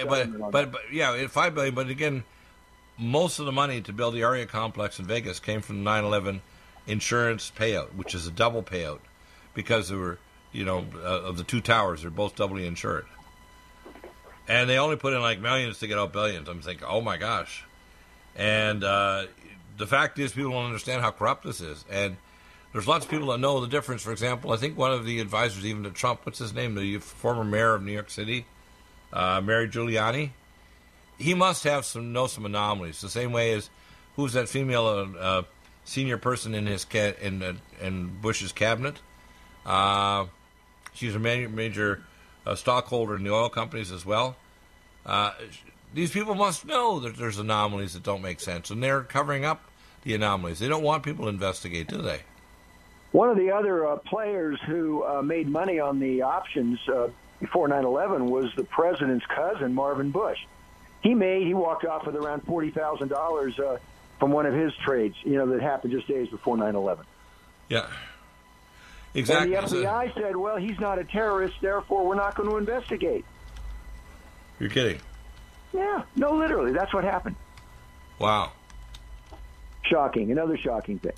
$5 billion. But again, most of the money to build the Aria complex in Vegas came from the 9/11 insurance payout, which is a double payout because there were, of the 2 towers, they're both doubly insured. And they only put in like millions to get out billions. I'm thinking, oh my gosh. And the fact is, people don't understand how corrupt this is. And there's lots of people that know the difference. For example, I think one of the advisors even to Trump, what's his name, the former mayor of New York City, Mayor Giuliani, he must have know some anomalies. The same way as who's that female senior person in his in Bush's cabinet? She's a major stockholder in the oil companies as well. These people must know that there's anomalies that don't make sense, and they're covering up the anomalies. They don't want people to investigate, do they? One of the other players who made money on the options before 9/11 was the president's cousin, Marvin Bush. He walked off with around $40,000 from one of his trades, that happened just days before 9/11. Yeah. Exactly. And the FBI said, well, he's not a terrorist, therefore we're not going to investigate. You're kidding. Yeah, no, literally, that's what happened. Wow. Shocking, another shocking thing.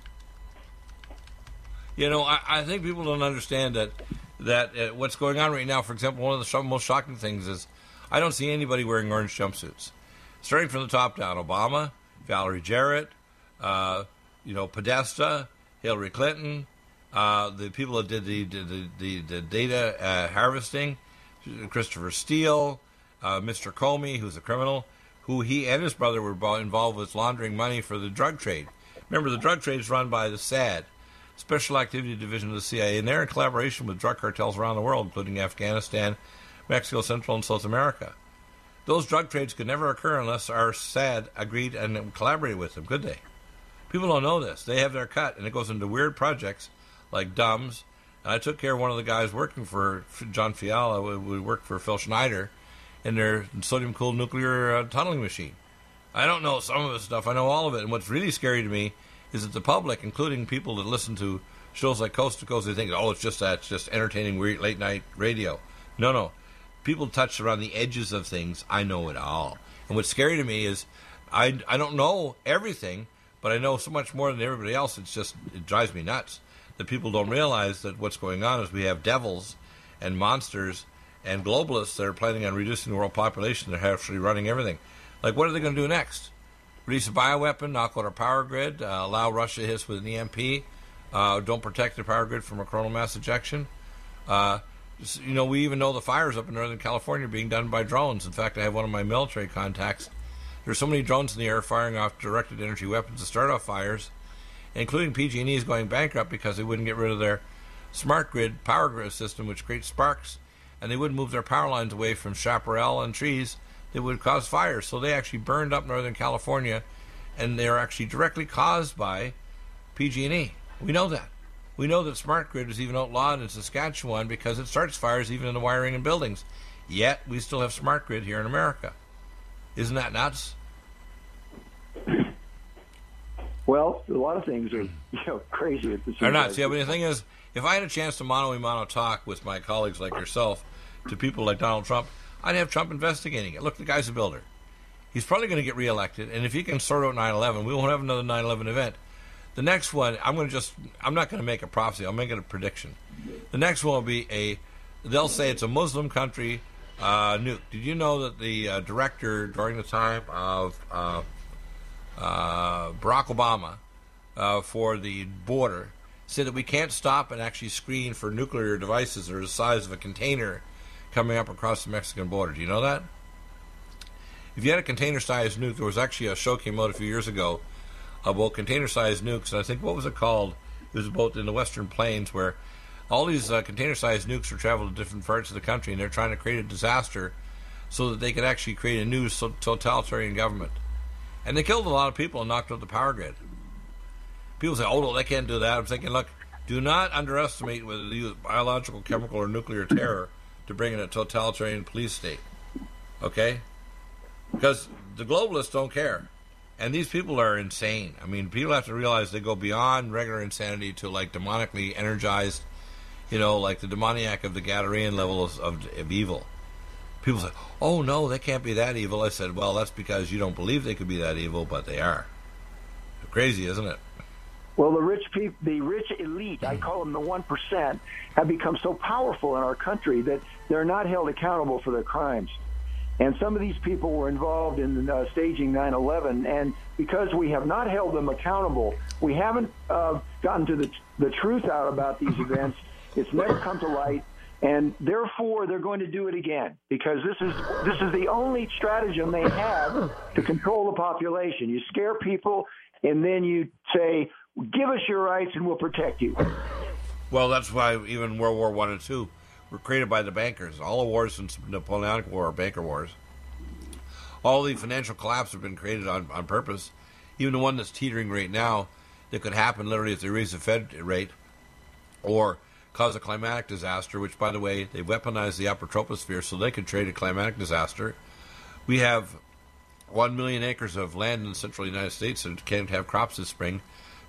You know, I think people don't understand that what's going on right now, for example, one of the most shocking things is I don't see anybody wearing orange jumpsuits. Starting from the top down, Obama, Valerie Jarrett, Podesta, Hillary Clinton, the people that did the data harvesting, Christopher Steele, Mr. Comey, who's a criminal, who he and his brother were involved with laundering money for the drug trade. Remember, the drug trade is run by the SAD, Special Activity Division of the CIA, and they're in collaboration with drug cartels around the world, including Afghanistan, Mexico, Central, and South America. Those drug trades could never occur unless our SAD agreed and collaborated with them, could they? People don't know this. They have their cut, and it goes into weird projects like DUMS. And I took care of one of the guys working for John Fiala. We worked for Phil Schneider in their sodium-cooled nuclear tunneling machine. I don't know some of this stuff. I know all of it. And what's really scary to me is that the public, including people that listen to shows like Coast to Coast, they think, oh, it's just entertaining late-night radio. No. People touch around the edges of things. I know it all. And what's scary to me is I don't know everything, but I know so much more than everybody else. It drives me nuts that people don't realize that what's going on is we have devils and monsters and globalists that are planning on reducing the world population. They're actually running everything. Like, what are they going to do next? Release a bioweapon, knock out our power grid, allow Russia to hit us with an EMP, don't protect the power grid from a coronal mass ejection. We even know the fires up in Northern California are being done by drones. In fact, I have one of my military contacts. There's so many drones in the air firing off directed energy weapons to start off fires, including PG&E is going bankrupt because they wouldn't get rid of their smart grid power grid system, which creates sparks, and they wouldn't move their power lines away from chaparral and trees. They would cause fires. So they actually burned up Northern California, and they're actually directly caused by PG&E. We know that. We know that smart grid is even outlawed in Saskatchewan because it starts fires even in the wiring in buildings. Yet we still have smart grid here in America. Isn't that nuts? Well, a lot of things are crazy at the same time. They're nuts. Yeah, but the thing is, if I had a chance to mano-a-mano talk with my colleagues like yourself to people like Donald Trump, I'd have Trump investigating it. Look, the guy's a builder. He's probably going to get reelected, and if he can sort out 9/11, we won't have another 9/11 event. The next one, I'm not going to make a prophecy. I'll make it a prediction. The next one will be they'll say it's a Muslim country nuke. Did you know that the director during the time of Barack Obama for the border said that we can't stop and actually screen for nuclear devices that are the size of a container coming up across the Mexican border. Do you know that? If you had a container-sized nuke, there was actually a show came out a few years ago about container-sized nukes, and I think, what was it called? It was about in the Western Plains where all these container-sized nukes were traveled to different parts of the country, and they're trying to create a disaster so that they could actually create a new totalitarian government. And they killed a lot of people and knocked out the power grid. People say, oh, no, they can't do that. I'm thinking, look, do not underestimate whether they use biological, chemical, or nuclear terror to bring in a totalitarian police state. Okay? Because the globalists don't care. And these people are insane. I mean, people have to realize they go beyond regular insanity to, like, demonically energized, like the demoniac of the Gadarene level of evil. People say, oh, no, they can't be that evil. I said, well, that's because you don't believe they could be that evil, but they are. Crazy, isn't it? Well, the rich people, the rich elite, I call them the 1%, have become so powerful in our country that they're not held accountable for their crimes. And some of these people were involved in staging 9/11, and because we have not held them accountable, we haven't gotten to the truth out about these events. It's never come to light, and therefore they're going to do it again because this is the only stratagem they have to control the population. You scare people, and then you say, give us your rights and we'll protect you. Well, that's why even World War I and II were created by the bankers. All the wars since the Napoleonic War are banker wars. All the financial collapse have been created on purpose. Even the one that's teetering right now that could happen literally if they raise the Fed rate or cause a climatic disaster, which, by the way, they weaponized the upper troposphere so they could trade a climatic disaster. We have 1 million acres of land in the central United States that can't have crops this spring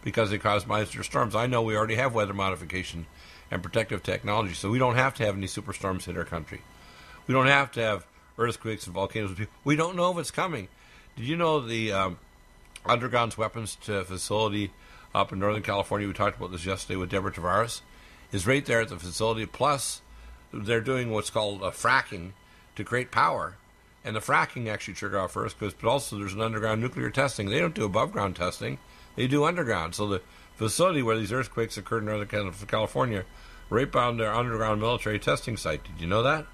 because they cause monster storms. I know we already have weather modification and protective technology, so we don't have to have any superstorms hit our country. We don't have to have earthquakes and volcanoes. We don't know if it's coming. Did you know the underground weapons facility up in Northern California, we talked about this yesterday with Deborah Tavares, is right there at the facility. Plus, they're doing what's called fracking to create power. And the fracking actually trigger off earthquakes, but also there's an underground nuclear testing. They don't do above-ground testing. They do underground. So the facility where these earthquakes occurred in Northern California, right by their underground military testing site. Did you know that?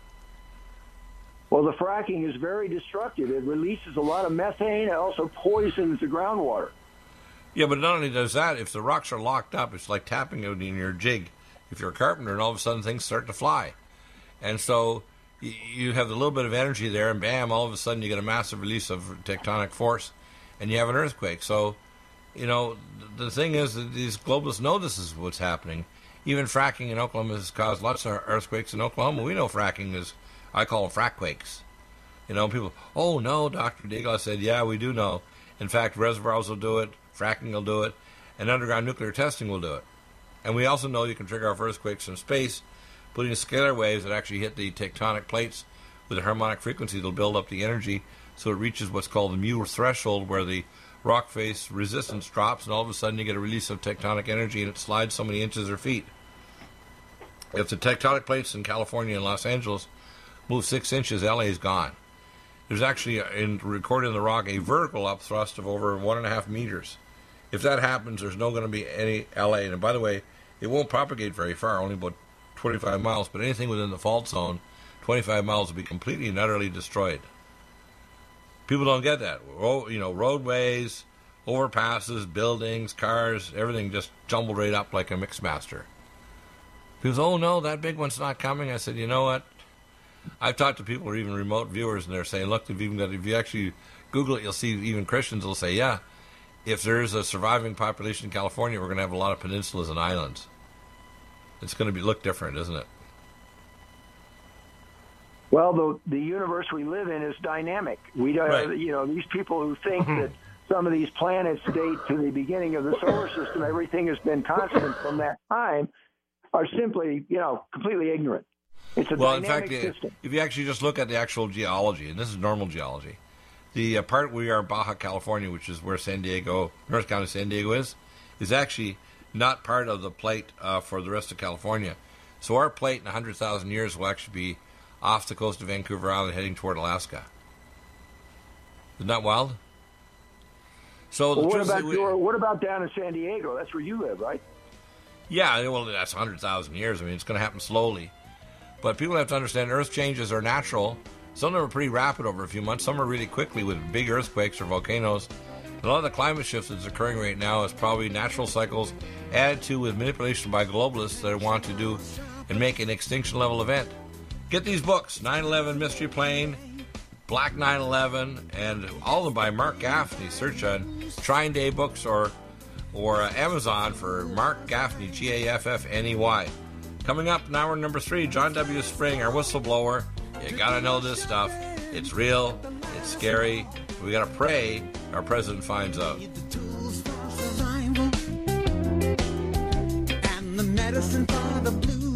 Well, the fracking is very destructive. It releases a lot of methane. It also poisons the groundwater. Yeah, but not only does that, if the rocks are locked up, it's like tapping out in your jig. If you're a carpenter, and all of a sudden things start to fly. And so you have a little bit of energy there, and bam, all of a sudden you get a massive release of tectonic force, and you have an earthquake. So, you know, the thing is that these globalists know this is what's happening. Even fracking in Oklahoma has caused lots of earthquakes in Oklahoma. We know fracking is, I call them frackquakes. You know, people, oh no, Dr. Deagle. I said, yeah, we do know. In fact, reservoirs will do it, fracking will do it, and underground nuclear testing will do it. And we also know you can trigger off earthquakes in space, putting scalar waves that actually hit the tectonic plates with a harmonic frequency. They'll build up the energy so it reaches what's called the mu threshold, where the rock face resistance drops, and all of a sudden you get a release of tectonic energy, and it slides so many inches or feet. If the tectonic plates in California and Los Angeles move 6 inches, LA is gone. There's actually, recorded in the rock, a vertical upthrust of over 1.5 meters. If that happens, there's no going to be any LA. And by the way, it won't propagate very far, only about 25 miles. But anything within the fault zone, 25 miles will be completely and utterly destroyed. People don't get that. You know, roadways, overpasses, buildings, cars, everything just jumbled right up like a mix master. People say, oh no, that big one's not coming. I said, you know what? I've talked to people or even remote viewers, and they're saying, look, if you actually Google it, you'll see even Christians will say, yeah, if there's a surviving population in California, we're going to have a lot of peninsulas and islands. It's going to look different, isn't it? Well, the universe we live in is dynamic. We don't, right. You know, these people who think that some of these planets date to the beginning of the solar system, everything has been constant from that time, are simply, you know, completely ignorant. It's a dynamic system. If you actually just look at the actual geology, and this is normal geology, the part we are Baja California, which is where San Diego, North County San Diego is actually not part of the plate for the rest of California. So our plate in 100,000 years will actually be off the coast of Vancouver Island heading toward Alaska. Isn't that wild? So what about down in San Diego? That's where you live, right? Yeah, well, that's 100,000 years. I mean, it's going to happen slowly. But people have to understand Earth changes are natural. Some of them are pretty rapid over a few months. Some are really quickly with big earthquakes or volcanoes. A lot of the climate shift that's occurring right now is probably natural cycles added to with manipulation by globalists that want to do and make an extinction level event. Get these books, 9/11 Mystery Plane, Black 9/11, and all of them by Mark Gaffney. Search on Trine Day Books or Amazon for Mark Gaffney, Gaffney. Coming up in hour number 3, John W. Spring, our whistleblower. You gotta know this stuff. It's real. It's scary. We gotta pray our president finds out. The tools for survival and the medicine for the blues.